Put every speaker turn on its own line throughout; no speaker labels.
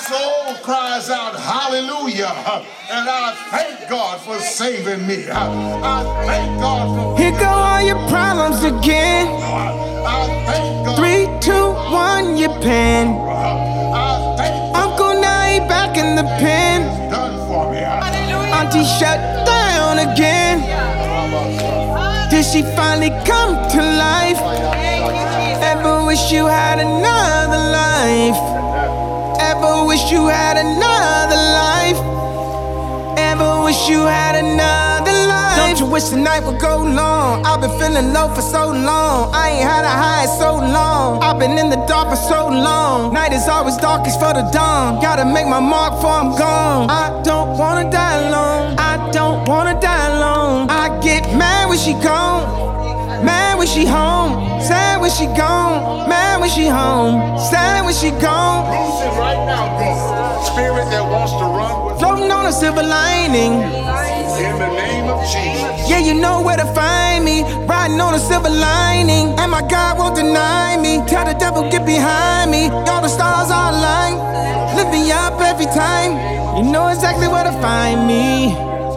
soul cries out hallelujah, and I thank God for saving me. I thank God for...
Here go all your problems again.
I thank God.
3, 2, 1, your pen.
I thank God.
Uncle now he back in the pen.
It's done for me.
Auntie shut down again. Did she finally come to life? Ever wish you had another life? Ever wish you had another life? Ever wish you had another life? Don't you wish the night would go long? I've been feeling low for so long. I ain't had a high in so long. I've been in the dark for so long. Night is always darkest for the dawn. Gotta make my mark before I'm gone. I don't wanna die alone. I don't wanna die alone. I get mad when she gone, mad when she home, sad when she gone, mad when she home, sad when she gone.
Loose it right now, God. Spirit that wants to run with
Floating on a silver lining.
in the name of Jesus.
Yeah, you know where to find me. Riding on a silver lining. And my God won't deny me. Tell the devil, get behind me. All the stars are aligned. Lift me up every time. You know exactly where to find me.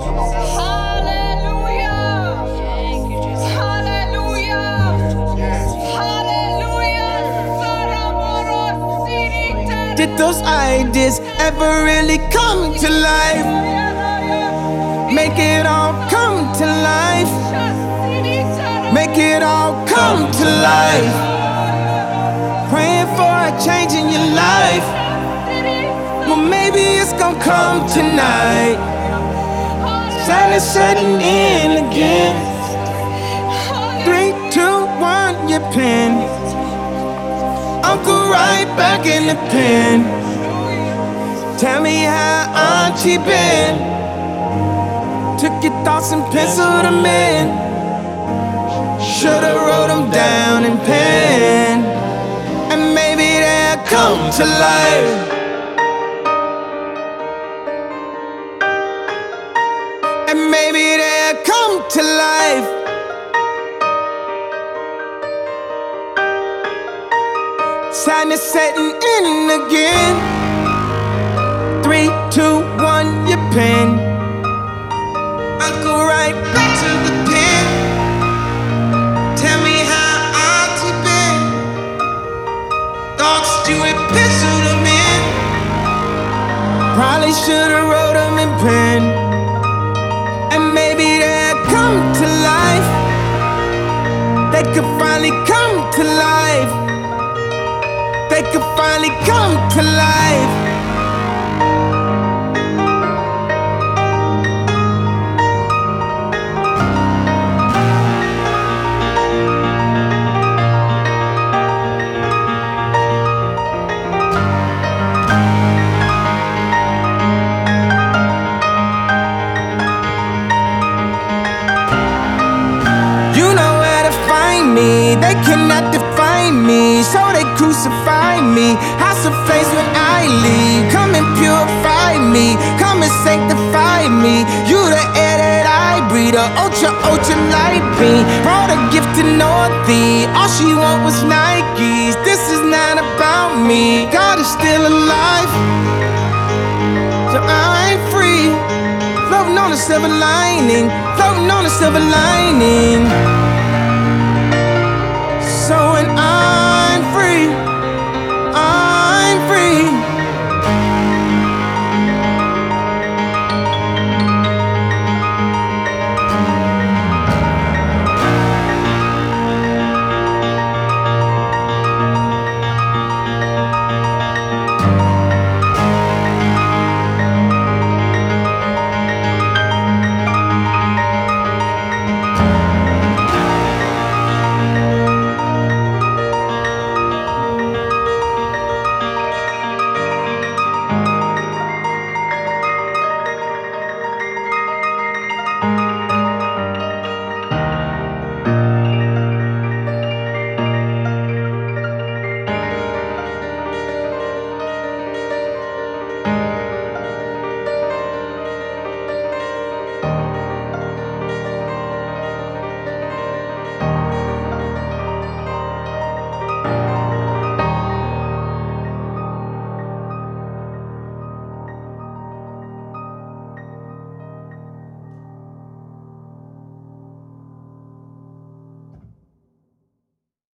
Did those ideas ever really come to life? Make it all come to life. Make it all come to life. Praying for a change in your life. Well, maybe it's gonna come tonight. Sun is setting in again. 3, 2, 1, your pen. Uncle right back in the pen. Tell me how Auntie been. Took your thoughts and penciled them in. Should've wrote them down in pen. And maybe they'll come to life. And maybe they'll come to life. Sadness setting in again. 3, 2, 1, your pen. I'll go right back to the pen. Tell me how Auntie been. Thoughts you had penciled them in. Probably should've wrote them in pen. And maybe they'll come to life. They could finally come to life. They could finally come to life. You know where to find me. They cannot define me, so they crucify me. House of flames when I leave. Come and purify me. Come and sanctify me. You the air that I breathe. A ultra, ultra light beam. Brought a gift to Northie. All she want was Nikes. This is not about me. God is still alive, so I'm free. Floating on a silver lining. Floating on a silver lining. So when